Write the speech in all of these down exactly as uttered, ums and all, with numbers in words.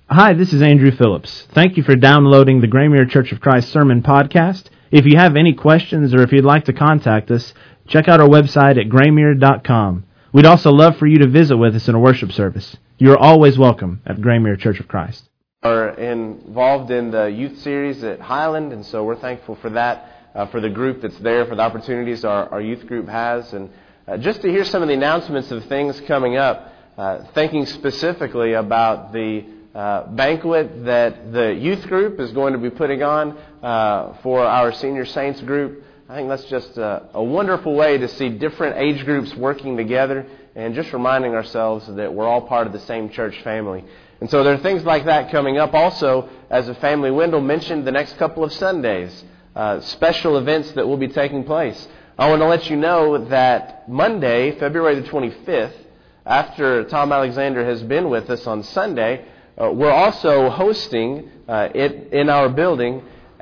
Hi, this is Andrew Phillips. Thank you for downloading the Graymuir Church of Christ Sermon Podcast. If you have any questions or if you'd like to contact us, check out our website at graymuir dot com. We'd also love for you to visit with us in a worship service. You're always welcome at Graymuir Church of Christ. Are involved in the youth series at Highland, and so we're thankful for that, uh, for the group that's there, for the opportunities our, our youth group has, and uh, just to hear some of the announcements of things coming up, uh, thinking specifically about the uh, banquet that the youth group is going to be putting on uh, for our senior saints group. I think that's just a, a wonderful way to see different age groups working together and just reminding ourselves that we're all part of the same church family. And so there are things like that coming up. Also, as a family, Wendell mentioned the next couple of Sundays, uh, special events that will be taking place. I want to let you know that Monday, February the twenty-fifth, after Tom Alexander has been with us on Sunday, uh, we're also hosting uh, it in our building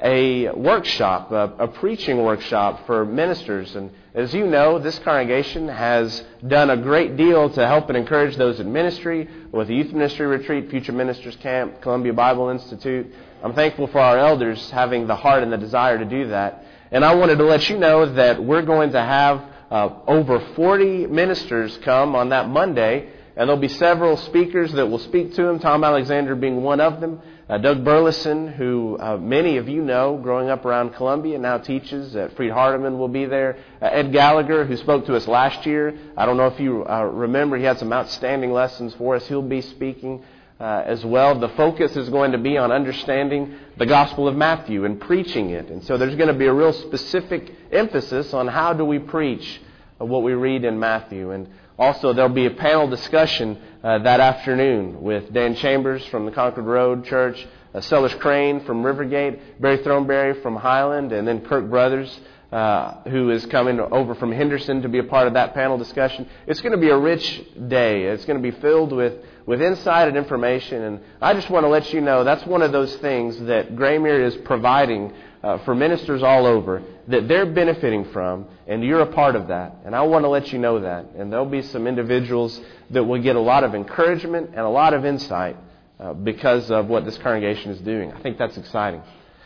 a workshop, a, a preaching workshop for ministers. And as you know, this congregation has done a great deal to help and encourage those in ministry with the Youth Ministry Retreat, Future Ministers Camp, Columbia Bible Institute. I'm thankful for our elders having the heart and the desire to do that. And I wanted to let you know that we're going to have uh, over forty ministers come on that Monday, and there'll be several speakers that will speak to them, Tom Alexander being one of them. Uh, Doug Burleson, who uh, many of you know, growing up around Columbia, now teaches at Freed Hardeman, will be there. Uh, Ed Gallagher, who spoke to us last year, I don't know if you uh, remember, he had some outstanding lessons for us. He'll be speaking uh, as well. The focus is going to be on understanding the Gospel of Matthew and preaching it. And so there's going to be a real specific emphasis on how do we preach uh, what we read in Matthew. And also, there'll be a panel discussion uh, that afternoon with Dan Chambers from the Concord Road Church, uh, Sellers Crane from Rivergate, Barry Throneberry from Highland, and then Kirk Brothers, uh, who is coming over from Henderson to be a part of that panel discussion. It's going to be a rich day. It's going to be filled with, with insight and information. And I just want to let you know that's one of those things that Graymuir is providing Uh, for ministers all over, that they're benefiting from, and you're a part of that. And I want to let you know that. And there'll be some individuals that will get a lot of encouragement and a lot of insight uh, because of what this congregation is doing. I think that's exciting.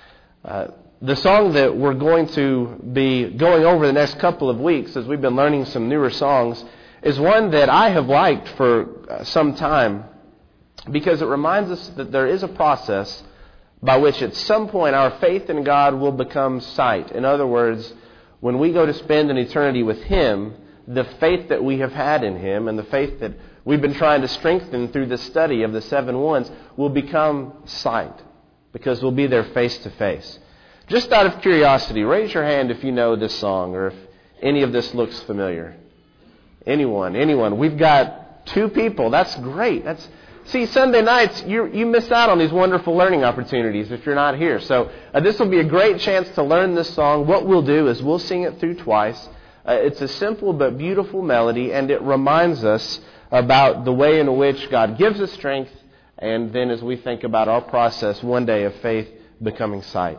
Uh, the song that we're going to be going over the next couple of weeks, as we've been learning some newer songs, is one that I have liked for uh, some time, because it reminds us that there is a process by which at some point our faith in God will become sight. In other words, when we go to spend an eternity with Him, the faith that we have had in Him and the faith that we've been trying to strengthen through the study of the seven ones will become sight, because we'll be there face to face. Just out of curiosity, raise your hand if you know this song or if any of this looks familiar. Anyone, anyone. We've got two people. That's great. That's See, Sunday nights, you you miss out on these wonderful learning opportunities if you're not here. So uh, this will be a great chance to learn this song. What we'll do is we'll sing it through twice. Uh, it's a simple but beautiful melody, and it reminds us about the way in which God gives us strength, and then as we think about our process one day of faith becoming sight.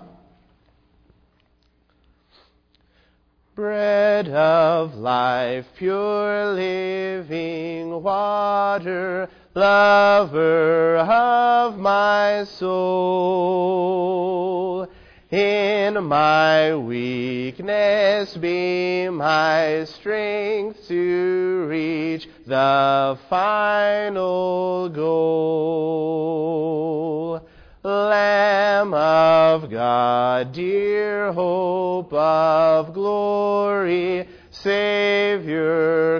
Bread of life, pure living water, lover of my soul, in my weakness be my strength to reach the final goal. Lamb of God, dear hope of glory, Savior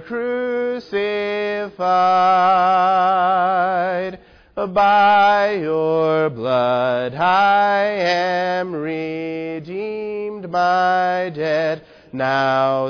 crucified, by your blood I am redeemed, my debt now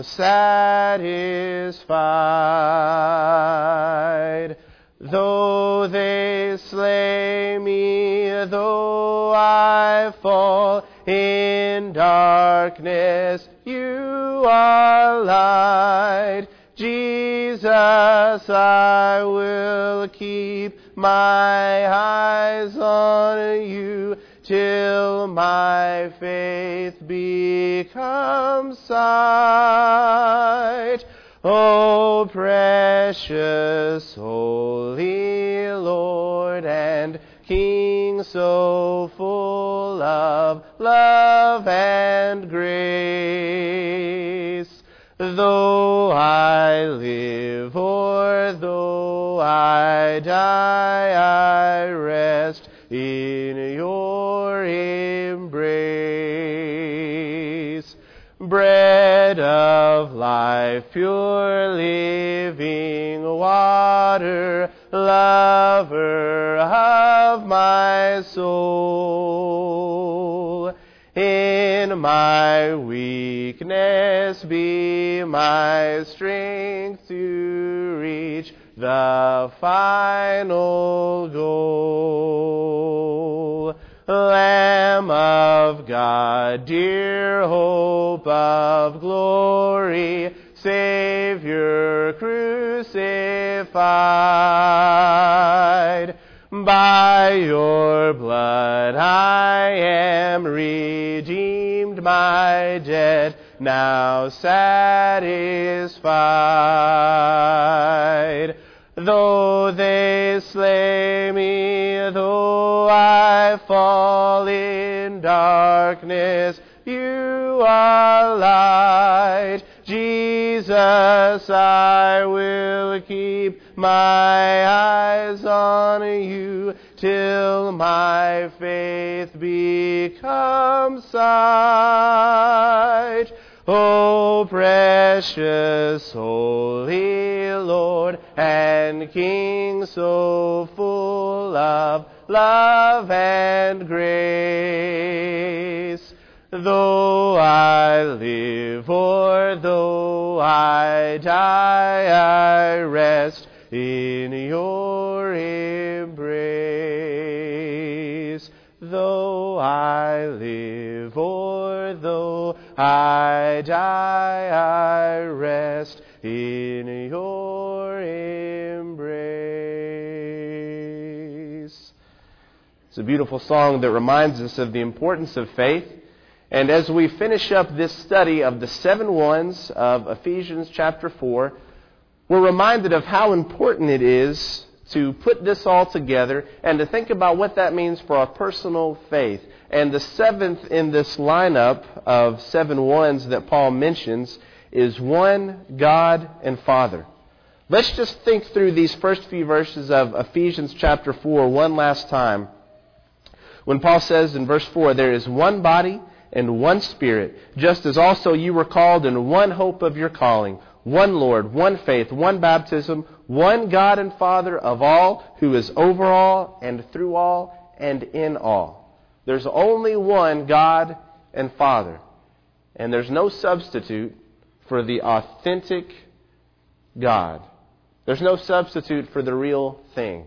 satisfied. Though they slay me, though I fall in darkness, you are light. Jesus, I will keep my eyes on you till my faith becomes sight. O precious, holy Lord and King so full of love and grace. Though I live or though I die, I rest in your embrace. Bread of life, pure living water, lover of my soul. In my weakness be my strength to reach the final goal. Lamb of God, dear hope of glory, Savior crucified. By your blood I am redeemed, my debt now satisfied. Though they slay me, though I fall in darkness, you are light. Jesus, I will keep my eyes on you till my faith becomes sight. O precious, holy Lord and King, so full of love and grace. Though I live or though I die, I rest in your embrace. Though I live or though I die, I rest in your embrace. It's a beautiful song that reminds us of the importance of faith. And as we finish up this study of the seven ones of Ephesians chapter four, we're reminded of how important it is to put this all together and to think about what that means for our personal faith. And the seventh in this lineup of seven ones that Paul mentions is one God and Father. Let's just think through these first few verses of Ephesians chapter four one last time. When Paul says in verse four, there is one body and one Spirit, just as also you were called in one hope of your calling, one Lord, one faith, one baptism, one God and Father of all, who is over all and through all and in all. There's only one God and Father, and there's no substitute for the authentic God. There's no substitute for the real thing.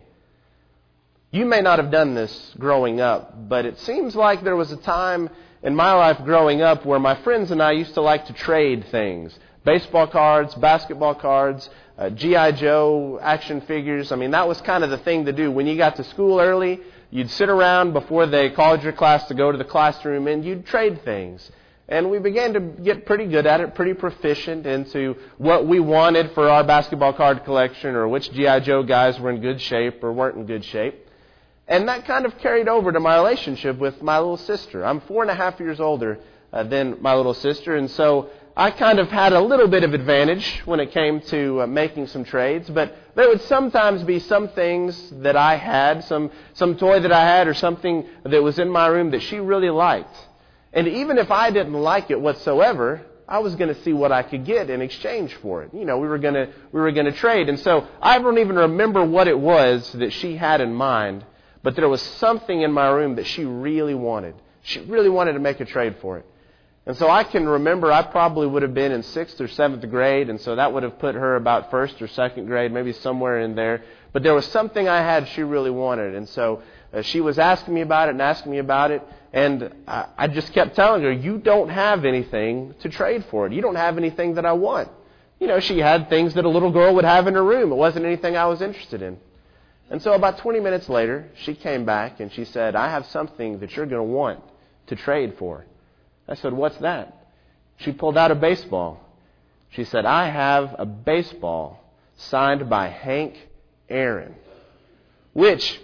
You may not have done this growing up, but it seems like there was a time in my life growing up where my friends and I used to like to trade things. Baseball cards, basketball cards, uh, G I Joe action figures. I mean, that was kind of the thing to do. When you got to school early, you'd sit around before they called your class to go to the classroom and you'd trade things. And we began to get pretty good at it, pretty proficient into what we wanted for our basketball card collection or which G I Joe guys were in good shape or weren't in good shape. And that kind of carried over to my relationship with my little sister. I'm four and a half years older uh, than my little sister, and so I kind of had a little bit of advantage when it came to uh, making some trades, but there would sometimes be some things that I had, some, some toy that I had or something that was in my room that she really liked. And even if I didn't like it whatsoever, I was going to see what I could get in exchange for it. You know, we were going to we were going to trade. And so I don't even remember what it was that she had in mind, but there was something in my room that she really wanted. She really wanted to make a trade for it. And so I can remember I probably would have been in sixth or seventh grade, and so that would have put her about first or second grade, maybe somewhere in there. But there was something I had she really wanted, and so uh, she was asking me about it and asking me about it, and I, I just kept telling her, you don't have anything to trade for it. You don't have anything that I want. You know, she had things that a little girl would have in her room. It wasn't anything I was interested in. And so about twenty minutes later, she came back and she said, I have something that you're going to want to trade for. I said, what's that? She pulled out a baseball. She said, I have a baseball signed by Hank Aaron, which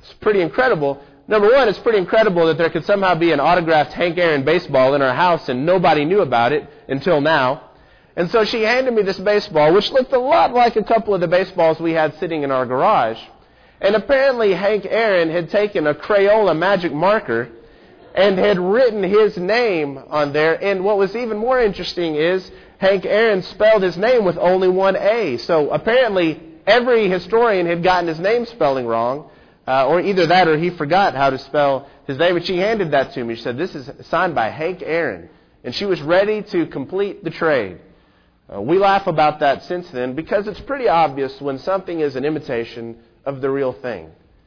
It's pretty incredible. Number one, it's pretty incredible that there could somehow be an autographed Hank Aaron baseball in our house and nobody knew about it until now. And so she handed me this baseball, which looked a lot like a couple of the baseballs we had sitting in our garage. And apparently Hank Aaron had taken a Crayola magic marker and had written his name on there. And what was even more interesting is Hank Aaron spelled his name with only one A. So apparently every historian had gotten his name spelling wrong, uh, or either that or he forgot how to spell his name. And she handed that to me. She said, "This is signed by Hank Aaron." And she was ready to complete the trade. Uh, we laugh about that since then because it's pretty obvious when something is an imitation of the real thing.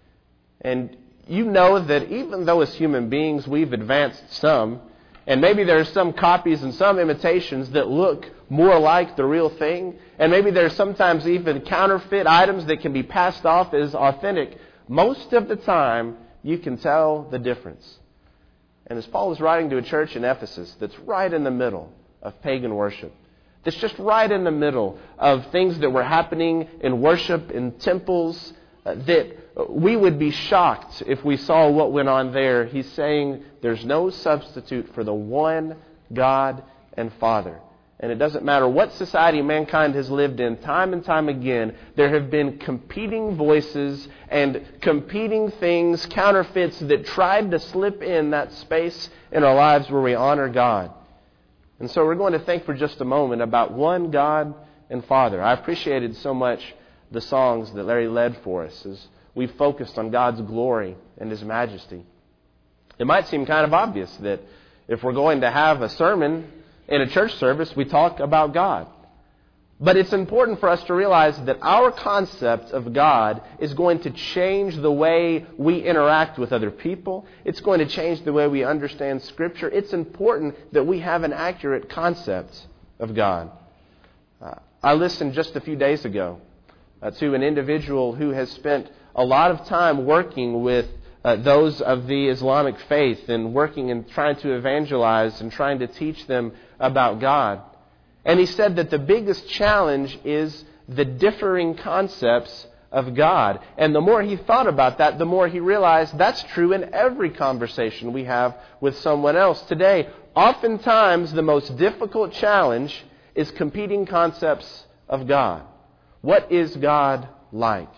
And you know that even though as human beings we've advanced some, and maybe there are some copies and some imitations that look more like the real thing, and maybe there's sometimes even counterfeit items that can be passed off as authentic, most of the time you can tell the difference. And as Paul is writing to a church in Ephesus that's right in the middle of pagan worship, that's just right in the middle of things that were happening in worship, in temples, uh, that we would be shocked if we saw what went on there. He's saying there's no substitute for the one God and Father. And it doesn't matter what society mankind has lived in, time and time again, there have been competing voices and competing things, counterfeits that tried to slip in that space in our lives where we honor God. And so we're going to think for just a moment about one God and Father. I appreciated so much the songs that Larry led for us as we focused on God's glory and His majesty. It might seem kind of obvious that if we're going to have a sermon in a church service, we talk about God. But it's important for us to realize that our concept of God is going to change the way we interact with other people. It's going to change the way we understand Scripture. It's important that we have an accurate concept of God. Uh, I listened just a few days ago uh, to an individual who has spent a lot of time working with uh, those of the Islamic faith and working and trying to evangelize and trying to teach them about God. And he said that the biggest challenge is the differing concepts of God. And the more he thought about that, the more he realized that's true in every conversation we have with someone else today. Oftentimes, the most difficult challenge is competing concepts of God. What is God like?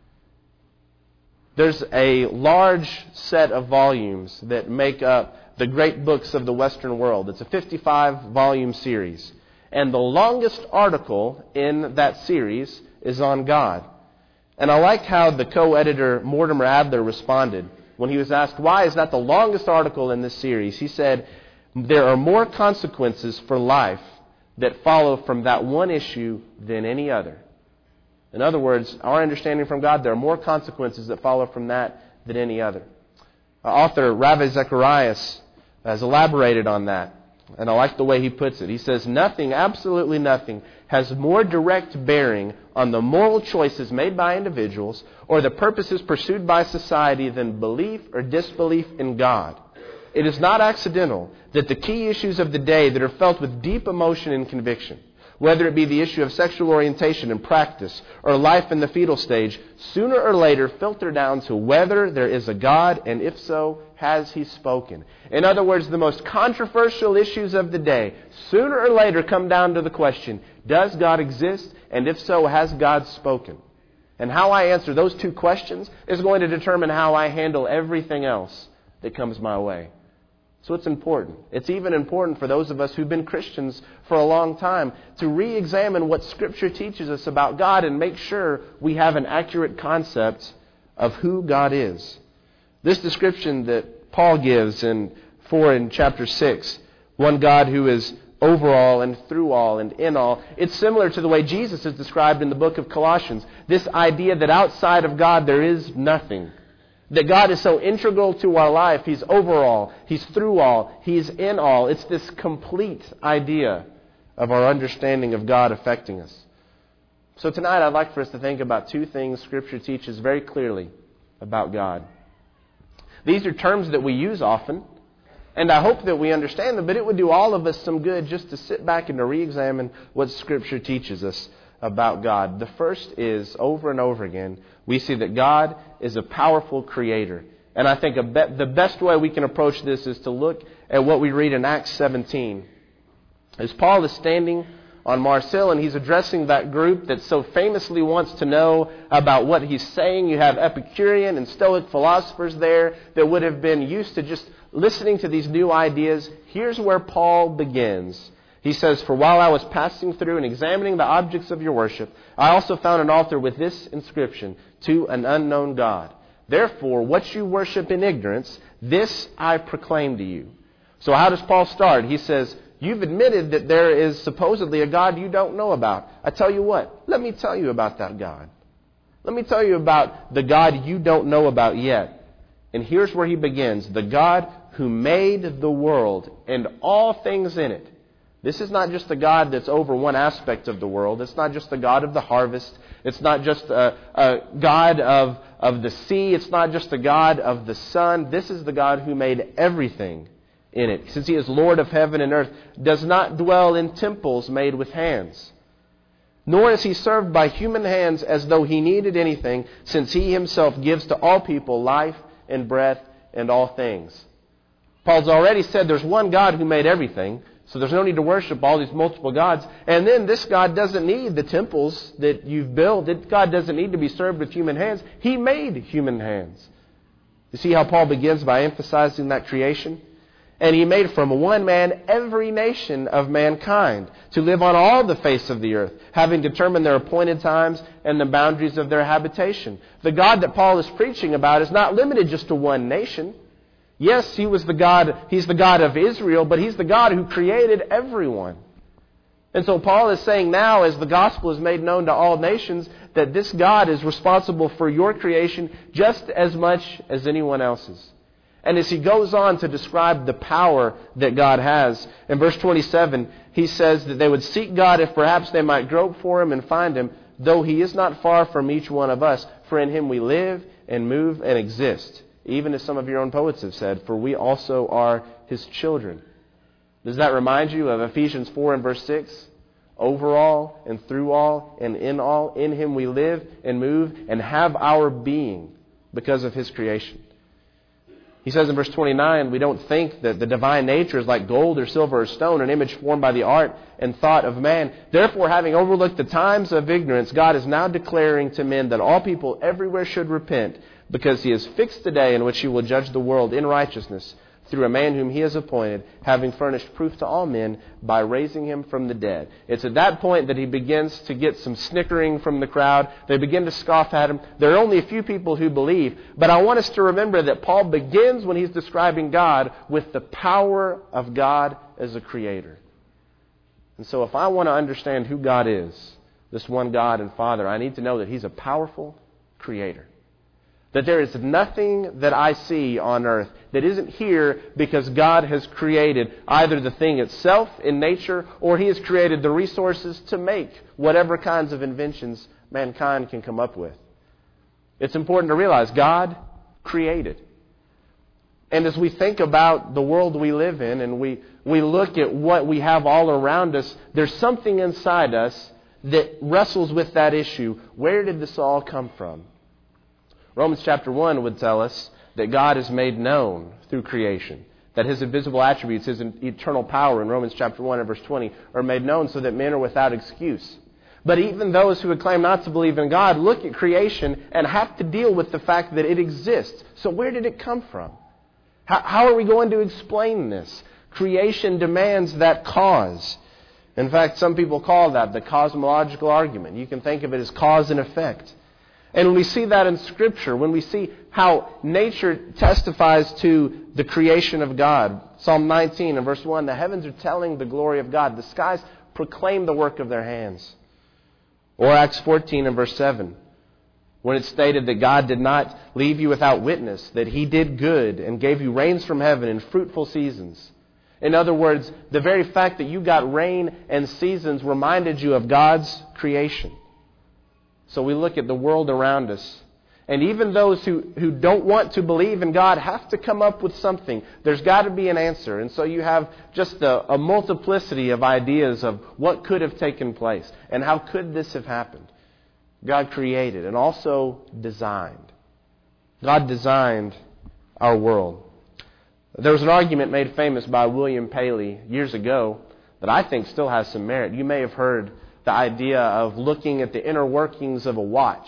There's a large set of volumes that make up the great books of the Western world. It's a fifty-five volume series. And the longest article in that series is on God. And I like how the co-editor Mortimer Adler responded when he was asked, why is that the longest article in this series? He said, there are more consequences for life that follow from that one issue than any other. In other words, our understanding from God, there are more consequences that follow from that than any other. Uh, author Ravi Zacharias has elaborated on that. And I like the way he puts it. He says, nothing, absolutely nothing, has more direct bearing on the moral choices made by individuals or the purposes pursued by society than belief or disbelief in God. It is not accidental that the key issues of the day that are felt with deep emotion and conviction, whether it be the issue of sexual orientation and practice or life in the fetal stage, sooner or later filter down to whether there is a God, and if so, has He spoken? In other words, the most controversial issues of the day sooner or later come down to the question, does God exist? And if so, has God spoken? And how I answer those two questions is going to determine how I handle everything else that comes my way. So it's important. It's even important for those of us who've been Christians for a long time to re-examine what Scripture teaches us about God and make sure we have an accurate concept of who God is. This description that Paul gives in for in chapter six, one God who is over all and through all and in all, it's similar to the way Jesus is described in the book of Colossians. This idea that outside of God there is nothing. That God is so integral to our life. He's over all. He's through all. He's in all. It's this complete idea of our understanding of God affecting us. So tonight I'd like for us to think about two things Scripture teaches very clearly about God. These are terms that we use often, and I hope that we understand them, but it would do all of us some good just to sit back and to re-examine what Scripture teaches us about God. The first is, over and over again, we see that God is a powerful creator. And I think a be- the best way we can approach this is to look at what we read in Acts seventeen. As Paul is standing on Mars Hill and he's addressing that group that so famously wants to know about what he's saying. You have Epicurean and Stoic philosophers there that would have been used to just listening to these new ideas. Here's where Paul begins. He says, "For while I was passing through and examining the objects of your worship, I also found an altar with this inscription, to an unknown God. Therefore, what you worship in ignorance, this I proclaim to you." So how does Paul start? He says, you've admitted that there is supposedly a God you don't know about. I tell you what, let me tell you about that God. Let me tell you about the God you don't know about yet. And here's where he begins. The God who made the world and all things in it. This is not just a God that's over one aspect of the world. It's not just the God of the harvest. It's not just a, a God of, of the sea. It's not just the God of the sun. This is the God who made everything in it. Since he is Lord of heaven and earth, does not dwell in temples made with hands. Nor is he served by human hands as though he needed anything, since he himself gives to all people life and breath and all things. Paul's already said there's one God who made everything. So there's no need to worship all these multiple gods. And then this God doesn't need the temples that you've built. God doesn't need to be served with human hands. He made human hands. You see how Paul begins by emphasizing that creation? And he made from one man every nation of mankind to live on all the face of the earth, having determined their appointed times and the boundaries of their habitation. The God that Paul is preaching about is not limited just to one nation. Yes, he was the God, he's the God of Israel, but he's the God who created everyone. And so Paul is saying now, as the gospel is made known to all nations, that this God is responsible for your creation just as much as anyone else's. And as he goes on to describe the power that God has, in verse twenty-seven, he says that they would seek God if perhaps they might grope for him and find him, though he is not far from each one of us, for in him we live and move and exist. Even as some of your own poets have said, for we also are his children. Does that remind you of Ephesians four and verse six? Over all and through all and in all, in him we live and move and have our being because of his creation. He says in verse twenty-nine, we don't think that the divine nature is like gold or silver or stone, an image formed by the art and thought of man. Therefore, having overlooked the times of ignorance, God is now declaring to men that all people everywhere should repent, because he has fixed the day in which he will judge the world in righteousness through a man whom he has appointed, having furnished proof to all men by raising him from the dead. It's at that point that he begins to get some snickering from the crowd. They begin to scoff at him. There are only a few people who believe. But I want us to remember that Paul begins when he's describing God with the power of God as a creator. And so if I want to understand who God is, this one God and Father, I need to know that he's a powerful creator. That there is nothing that I see on earth that isn't here because God has created either the thing itself in nature, or he has created the resources to make whatever kinds of inventions mankind can come up with. It's important to realize God created. And as we think about the world we live in and we, we look at what we have all around us, there's something inside us that wrestles with that issue. Where did this all come from? Romans chapter one would tell us that God is made known through creation. That his invisible attributes, his eternal power in Romans chapter one and verse twenty are made known so that men are without excuse. But even those who would claim not to believe in God look at creation and have to deal with the fact that it exists. So where did it come from? How, how are we going to explain this? Creation demands that cause. In fact, some people call that the cosmological argument. You can think of it as cause and effect. And when we see that in Scripture, when we see how nature testifies to the creation of God, Psalm nineteen and verse one, the heavens are telling the glory of God. The skies proclaim the work of their hands. Or Acts fourteen and verse seven, when it's stated that God did not leave you without witness, that he did good and gave you rains from heaven in fruitful seasons. In other words, the very fact that you got rain and seasons reminded you of God's creation. So we look at the world around us, And even those who, who don't want to believe in God have to come up with something. There's got to be an answer. And so you have just a, a multiplicity of ideas of what could have taken place and how could this have happened. God created and also designed. God designed our world. There was an argument made famous by William Paley years ago that I think still has some merit. You may have heard the idea of looking at the inner workings of a watch.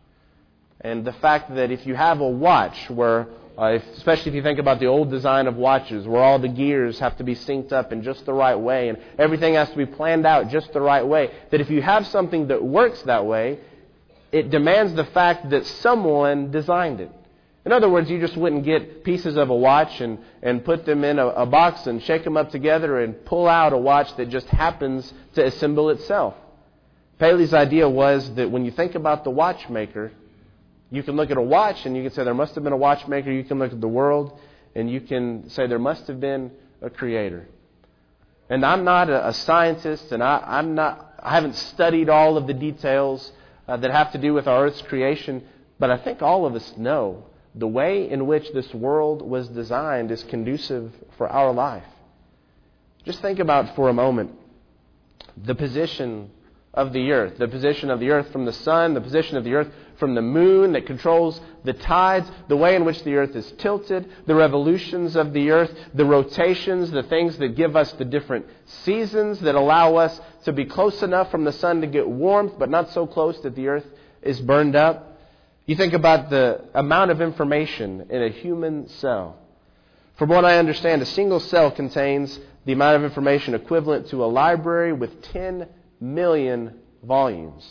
And the fact that if you have a watch where, uh, if, especially if you think about the old design of watches, where all the gears have to be synced up in just the right way and everything has to be planned out just the right way, that if you have something that works that way, it demands the fact that someone designed it. In other words, you just wouldn't get pieces of a watch and, and put them in a, a box and shake them up together and pull out a watch that just happens to assemble itself. Paley's idea was that when you think about the watchmaker, you can look at a watch and you can say there must have been a watchmaker. You can look at the world and you can say there must have been a creator. And I'm not a, a scientist, and I, I'm not. I haven't studied all of the details uh, that have to do with our Earth's creation. But I think all of us know the way in which this world was designed is conducive for our life. Just think about for a moment the position of the earth, the position of the earth from the sun, the position of the earth from the moon that controls the tides, the way in which the earth is tilted, the revolutions of the earth, the rotations, the things that give us the different seasons that allow us to be close enough from the sun to get warmth, but not so close that the earth is burned up. You think about the amount of information in a human cell. From what I understand, a single cell contains the amount of information equivalent to a library with ten million volumes.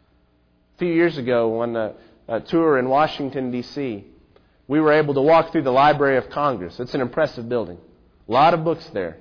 A few years ago, on a, a tour in Washington, D C, we were able to walk through the Library of Congress. It's an impressive building. A lot of books there.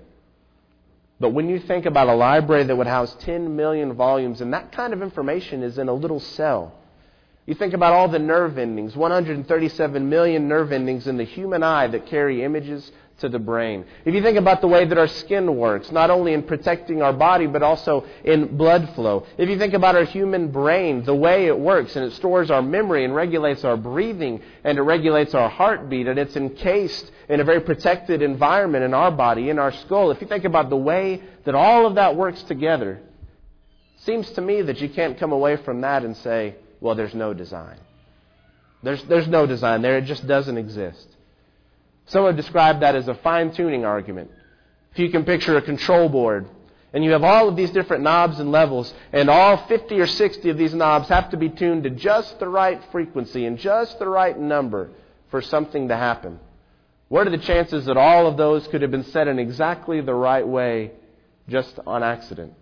But when you think about a library that would house ten million volumes, and that kind of information is in a little cell. You think about all the nerve endings, one hundred thirty-seven million nerve endings in the human eye that carry images to the brain. If you think about the way that our skin works, not only in protecting our body, but also in blood flow. If you think about our human brain, the way it works, and it stores our memory and regulates our breathing, and it regulates our heartbeat, and it's encased in a very protected environment in our body, in our skull. If you think about the way that all of that works together, it seems to me that you can't come away from that and say, well, there's no design. There's, there's no design there. It just doesn't exist. Some have described that as a fine-tuning argument. If you can picture a control board, and you have all of these different knobs and levels, and all fifty or sixty of these knobs have to be tuned to just the right frequency and just the right number for something to happen. What are the chances that all of those could have been set in exactly the right way just on accident?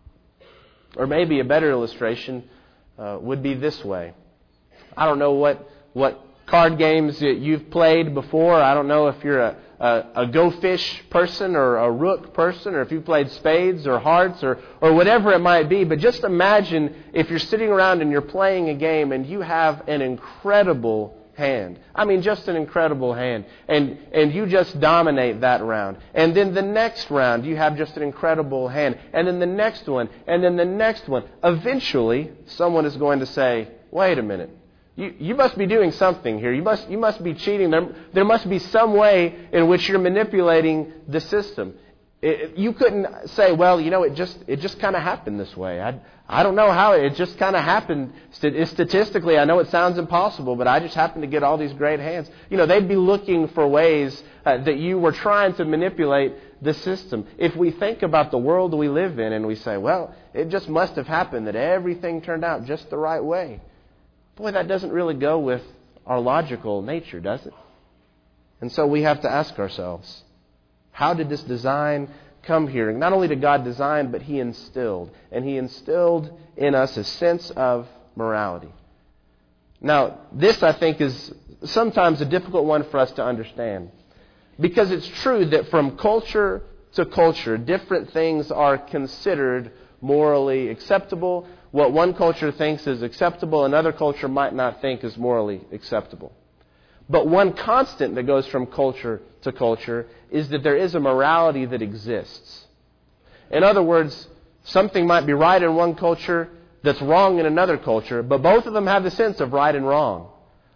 Or maybe a better illustration uh, would be this way. I don't know what what card games that you've played before. I don't know if you're a, a, a go fish person or a rook person, or if you've played spades or hearts or, or whatever it might be. But just imagine if you're sitting around and you're playing a game and you have an incredible hand. I mean, just an incredible hand. And, and you just dominate that round. And then the next round, you have just an incredible hand. And then the next one, and then the next one. Eventually, someone is going to say, wait a minute. You, you must be doing something here. You must, you must be cheating. There, there must be some way in which you're manipulating the system. It, you couldn't say, well, you know, it just it just kind of happened this way. I, I don't know how. It just kind of happened. Statistically, I know it sounds impossible, but I just happened to get all these great hands. You know, they'd be looking for ways uh, that you were trying to manipulate the system. If we think about the world we live in and we say, well, it just must have happened that everything turned out just the right way. Boy, that doesn't really go with our logical nature, does it? And so we have to ask ourselves, how did this design come here? And not only did God design, but He instilled. And He instilled in us a sense of morality. Now, this, I think, is sometimes a difficult one for us to understand. Because it's true that from culture to culture, different things are considered morally acceptable. What one culture thinks is acceptable, another culture might not think is morally acceptable. But one constant that goes from culture to culture is that there is a morality that exists. In other words, something might be right in one culture that's wrong in another culture, but both of them have the sense of right and wrong.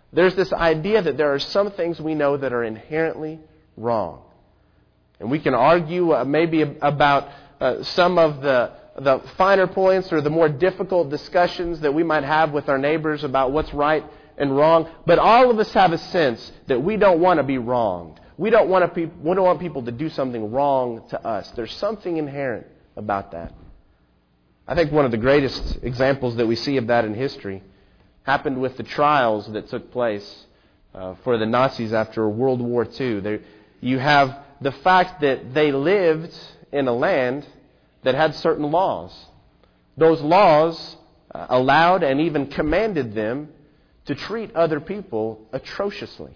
There's this idea that there are some things we know that are inherently wrong. And we can argue uh, maybe about uh, some of the, the finer points or the more difficult discussions that we might have with our neighbors about what's right and wrong. But all of us have a sense that we don't want to be wronged. We don't want to pe- we don't want people to do something wrong to us. There's something inherent about that. I think one of the greatest examples that we see of that in history happened with the trials that took place uh, for the Nazis after World War Two. There, you have the fact that they lived in a land that had certain laws. Those laws uh, allowed and even commanded them to treat other people atrociously,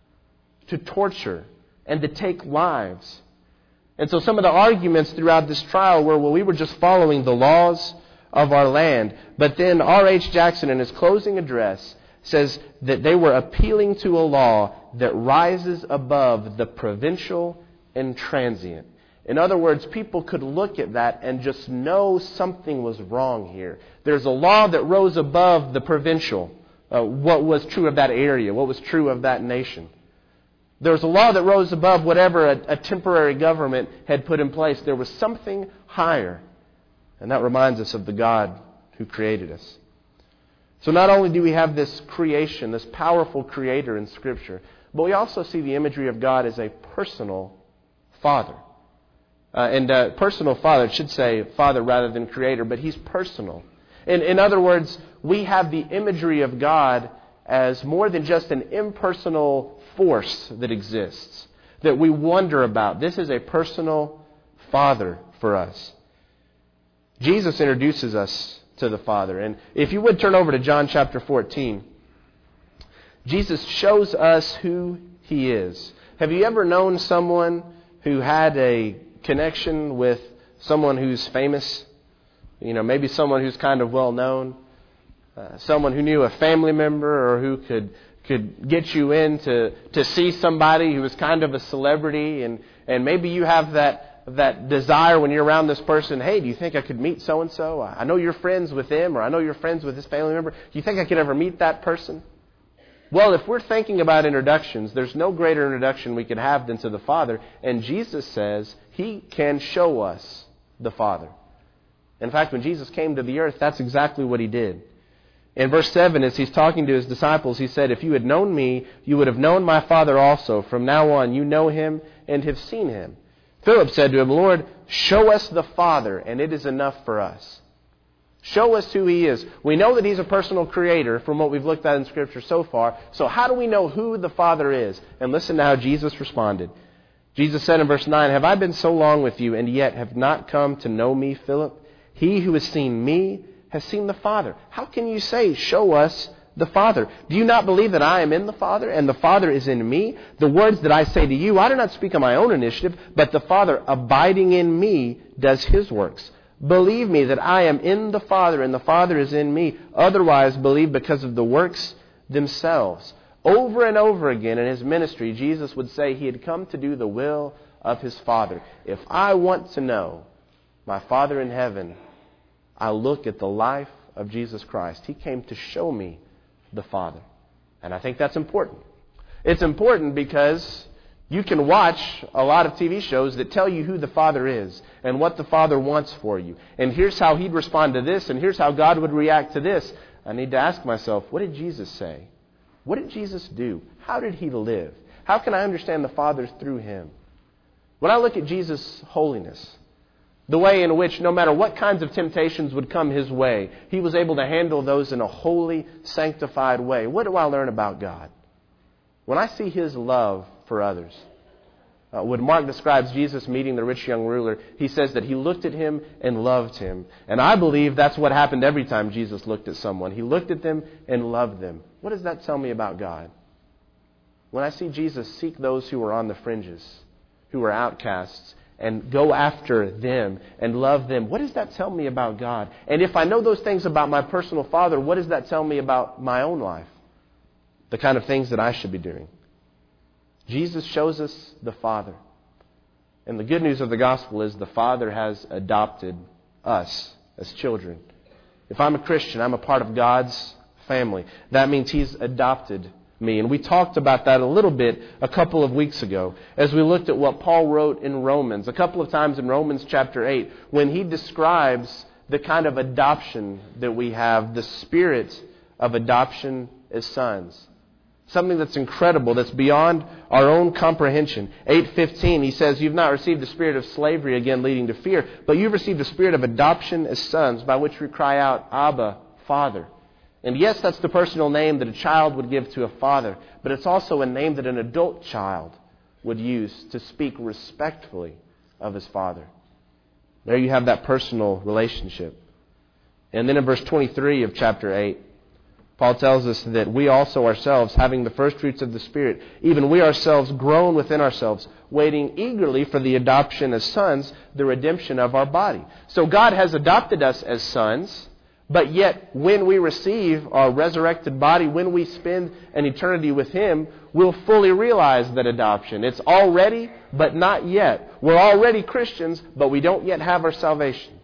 to torture, and to take lives. And so some of the arguments throughout this trial were, well, we were just following the laws of our land. But then R H Jackson, in his closing address, says that they were appealing to a law that rises above the provincial and transient. In other words, people could look at that and just know something was wrong here. There's a law that rose above the provincial, uh, what was true of that area, what was true of that nation. There's a law that rose above whatever a, a temporary government had put in place. There was something higher. And that reminds us of the God who created us. So not only do we have this creation, this powerful creator in Scripture, but we also see the imagery of God as a personal Father. Uh, and uh, personal Father, it should say Father rather than Creator, but He's personal. In, in other words, we have the imagery of God as more than just an impersonal force that exists, that we wonder about. This is a personal Father for us. Jesus introduces us to the Father. And if you would turn over to John chapter fourteen, Jesus shows us who He is. Have you ever known someone who had a connection with someone who's famous? You know, maybe someone who's kind of well known. Uh, someone who knew a family member or who could could get you in to, to see somebody who was kind of a celebrity. And, and maybe you have that, that desire when you're around this person. Hey, do you think I could meet so-and-so? I know you're friends with them, or I know you're friends with this family member. Do you think I could ever meet that person? Well, if we're thinking about introductions, there's no greater introduction we could have than to the Father. And Jesus says He can show us the Father. In fact, when Jesus came to the earth, that's exactly what He did. In verse seven, as He's talking to His disciples, He said, if you had known me, you would have known my Father also. From now on, you know Him and have seen Him. Philip said to Him, Lord, show us the Father, and it is enough for us. Show us who He is. We know that He's a personal creator from what we've looked at in Scripture so far. So how do we know who the Father is? And listen to how Jesus responded. Jesus said in verse nine, have I been so long with you, and yet have not come to know me, Philip? He who has seen me has seen the Father. How can you say, show us the Father? Do you not believe that I am in the Father, and the Father is in me? The words that I say to you, I do not speak on my own initiative, but the Father abiding in me does His works. Believe me that I am in the Father, and the Father is in me. Otherwise, believe because of the works themselves. Over and over again in His ministry, Jesus would say He had come to do the will of His Father. If I want to know my Father in heaven, I look at the life of Jesus Christ. He came to show me the Father. And I think that's important. It's important because you can watch a lot of T V shows that tell you who the Father is and what the Father wants for you. And here's how He'd respond to this, and here's how God would react to this. I need to ask myself, what did Jesus say? What did Jesus do? How did He live? How can I understand the Father through Him? When I look at Jesus' holiness, the way in which no matter what kinds of temptations would come His way, He was able to handle those in a holy, sanctified way. What do I learn about God? When I see His love for others, uh, when Mark describes Jesus meeting the rich young ruler, he says that He looked at him and loved him. And I believe that's what happened every time Jesus looked at someone. He looked at them and loved them. What does that tell me about God? When I see Jesus seek those who are on the fringes, who are outcasts, and go after them and love them, what does that tell me about God? And if I know those things about my personal Father, what does that tell me about my own life? The kind of things that I should be doing. Jesus shows us the Father. And the good news of the gospel is the Father has adopted us as children. If I'm a Christian, I'm a part of God's family. That means He's adopted me. And we talked about that a little bit a couple of weeks ago as we looked at what Paul wrote in Romans, a couple of times in Romans chapter eight, when he describes the kind of adoption that we have, the spirit of adoption as sons. Something that's incredible, that's beyond our own comprehension. eight fifteen, he says, "You've not received the spirit of slavery, again leading to fear, but you've received the spirit of adoption as sons, by which we cry out, Abba, Father." And yes, that's the personal name that a child would give to a father, but it's also a name that an adult child would use to speak respectfully of his father. There you have that personal relationship. And then in verse twenty-three of chapter eight, Paul tells us that we also ourselves, having the first fruits of the Spirit, even we ourselves groan within ourselves, waiting eagerly for the adoption as sons, the redemption of our body. So God has adopted us as sons, but yet when we receive our resurrected body, when we spend an eternity with Him, we'll fully realize that adoption. It's already, but not yet. We're already Christians, but we don't yet have our salvation.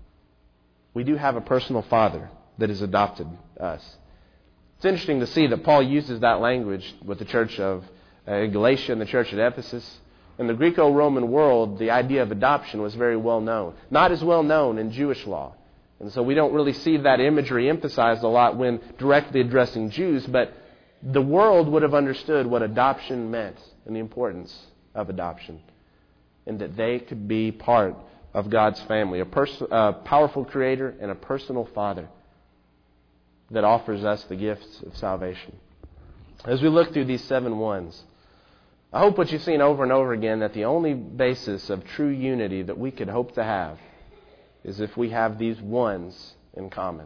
We do have a personal Father that has adopted us. It's interesting to see that Paul uses that language with the church of uh, Galatia and the church at Ephesus. In the Greco-Roman world, the idea of adoption was very well known. Not as well known in Jewish law. And so we don't really see that imagery emphasized a lot when directly addressing Jews, but the world would have understood what adoption meant and the importance of adoption. And that they could be part of God's family, a pers- uh, powerful Creator and a personal Father that offers us the gifts of salvation. As we look through these seven ones, I hope what you've seen over and over again, that the only basis of true unity that we could hope to have is if we have these ones in common.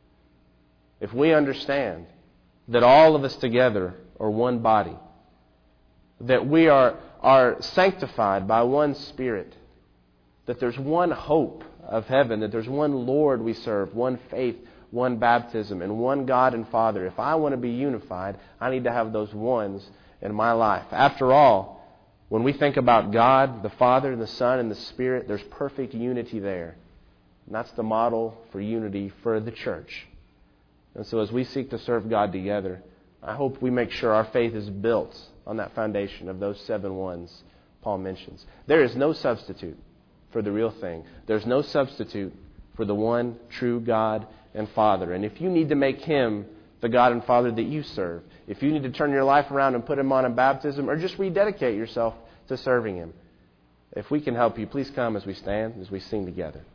If we understand that all of us together are one body, that we are, are sanctified by one Spirit, that there's one hope of heaven, that there's one Lord we serve, one faith, one baptism, and one God and Father. If I want to be unified, I need to have those ones in my life. After all, when we think about God, the Father, the Son, and the Spirit, there's perfect unity there. And that's the model for unity for the church. And so as we seek to serve God together, I hope we make sure our faith is built on that foundation of those seven ones Paul mentions. There is no substitute for the real thing. There's no substitute for the one true God and Father. And if you need to make Him the God and Father that you serve, if you need to turn your life around and put Him on in baptism, or just rededicate yourself to serving Him, if we can help you, please come as we stand, as we sing together.